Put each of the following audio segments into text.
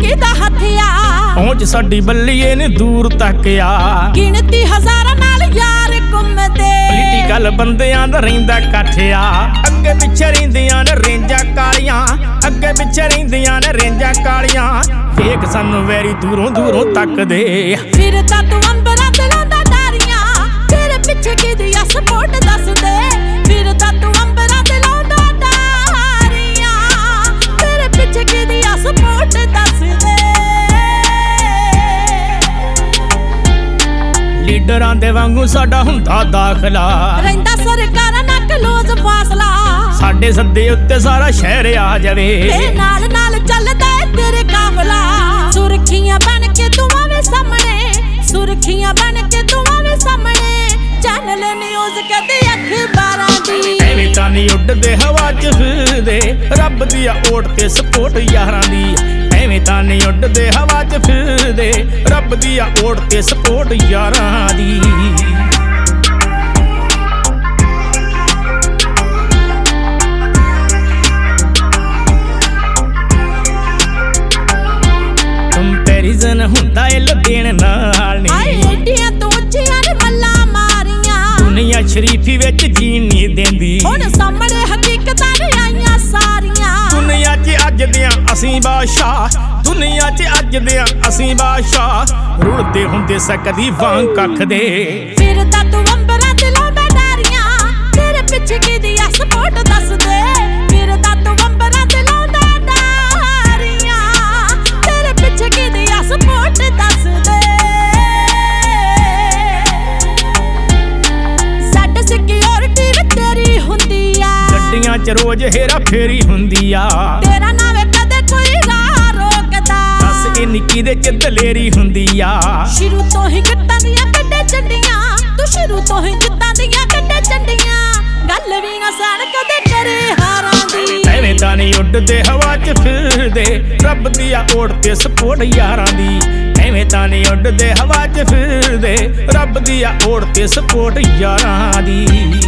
किदा हथिया पहुंच साडी बल्लीए ने दूर तक आ गिनती हजारां नाल यार घुमदे पॉलिटिकल बंदियां दा रहिंदा काठिया अगे पिछे रहिंदियां ने रेंजां कालियां अगे पिछे रहिंदियां ने रेंजां कालियां फेक सानू वैरी दूरों दूरों तकदे फिर तां तू अंबरां ते लांदा डारियां तेरे पिछे किदी आ सपोर्ट दस दे फिर तां तू अंबरां ते लांदा डारियां तेरे पिछे किदी आ सपोर्ट दस दे लीडरां दे वांगू साडा हुंदा दाखला रहिंदा सरकारां नाल क्लोज फासला साडे सद्दे उत्ते सारा शहर आ जावे ते नाल नाल चलदा है तेरे काफला सुरखियां बन के तू आवे सामने सुरखियां बन के तू आवे सामने चैनल न्यूज़ कदे अखबारां दी एवें तां नहीं उड्डदे हवा च फिरदे रब दी ओट ते सपोर्ट यारां दी एवें तां नहीं उड्डदे हवा च फिरदे रब दी ओट ते सपोर्ट यारां दी कंपैरिजन हुंदा ए लदेण नाल नी आए एडियां तो उच्चियां ने मल्ला मारियां दुनिया शरीफी विच जीण नहीं देंदी हुण सामणे हकीकतां ने आईयां सारियां दुनिया च अज दियां असीं बादशाह दुनिया च अज दियां असीं बादशाह रुलदे हुंदे सकदी वांग कख दे फिर तां तू अंबरां ते लांदा डारियां तेरे पिछे किदी आ सपोर्ट दस दे फिर तां तू अंबरां ते लांदा डारियां तेरे पिछे किदी आ सपोर्ट दस दे सट सिक्योरिटी वी तेरी हुंदी आ गड्डियां च रोज हेरा फेरी हुंदी आ तेरा नाम कदे कोई राह रोकदा बस ए निक्की दे च दलेरी हुंदी आ शुरू तो ही गट्टां दियां कड्डे चंडियां तू शुरू तो ही जिद्दां दियां कड्डे चंडियां गल वी ना सण कदे करे हारां दी एवें तां नहीं उड्डदे हवा च फिरदे रब दी ओट ते सपोर्ट यारां दी एवें तां नहीं उड्डदे हवा च फिरदे रब दी ओट ते सपोर्ट यारां दी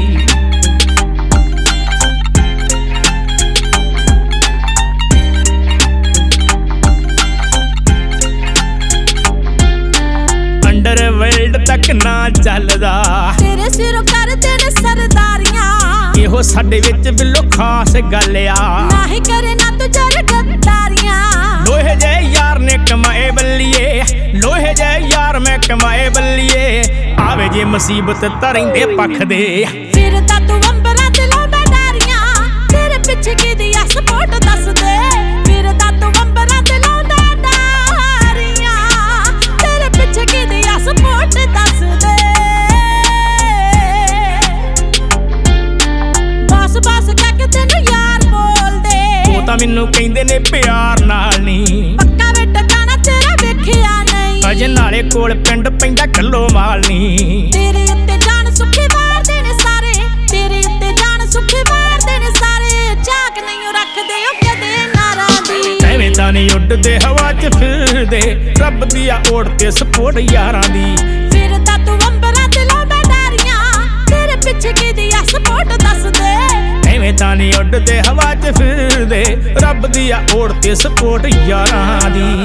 अंडरवर्ल्ड तक ना चलदा तेरे सिरों करदे ने सरदारियां इहो साडे विच बिल्लो खास गल आ नाही करे ना तू जर गद्दारियां लोहे जे यार ने कमाए बल्लिए लोहे जे यार मैं कमाए बल्लिए आवे जे मुसीबत तां रहिंदे पख दे फिर तां तू अंबरां ते लांदा डारियां तेरे पिछे किदी आ सपोर्ट दस दे फिर तां तू अंबरां ते लांदा डारियां तेरे पिछे किदी आ सपोर्ट दस दे बस बस कह तैनूं यार बोलदे ਉਹ ਤਾਂ ਮੈਨੂੰ ਕਹਿੰਦੇ ਨੇ ਪਿਆਰ ਨਾਲ ਨਹੀਂ ਪੱਕਾ ਵੇ ਟਿਕਾਣਾ ਤੇਰਾ ਵੇਖਿਆ ਨਹੀਂ ਅਜੇ ਨਾਲੇ ਕੋਲ ਪਿੰਡ ਪੈਂਦਾ ਕੱਲੋ ਮਾਲ ਨਹੀਂ ਤੇਰੇ ਉੱਤੇ ਜਾਨ ਸੁੱਖੀ ਵਾਰਦੇ ਨੇ ਸਾਰੇ ਤੇਰੇ ਉੱਤੇ ਜਾਨ ਸੁੱਖੀ ਵਾਰਦੇ ਨੇ ਸਾਰੇ ਝਾਕ ਨਹੀਂ ਰੱਖਦੇ ਉਹ ਕਦੇ ਨਾਰਾਂ ਦੀ ਐਵੇਂ ਤਾਂ ਨਹੀਂ ਉੱਡਦੇ ਹਵਾ 'ਚ ਫਿਰਦੇ ਰੱਬ ਦੀ ਓਟ ਤੇ ਸਪੋਰਟ ਯਾਰਾਂ ਦੀ ਫਿਰ ਤਾਂ ਤੂੰ ਅੰਬਰਾਂ ਤੇ ਲਾਉਂਦਾ ਡਾਰੀਆਂ ਤੇਰੇ ਪਿੱਛੇ ਕਿਹਦੀ ਆ ਸਪੋਰਟ ਦੱਸ ਦੇ ਐਵੇਂ ਤਾਂ ਨਹੀਂ ਉੱਡਦੇ ਹਵਾ 'ਚ ਫਿਰਦੇ ਰੱਬ ਦੀ ਓਟ ਤੇ ਸਪੋਰਟ ਯਾਰਾਂ ਦੀ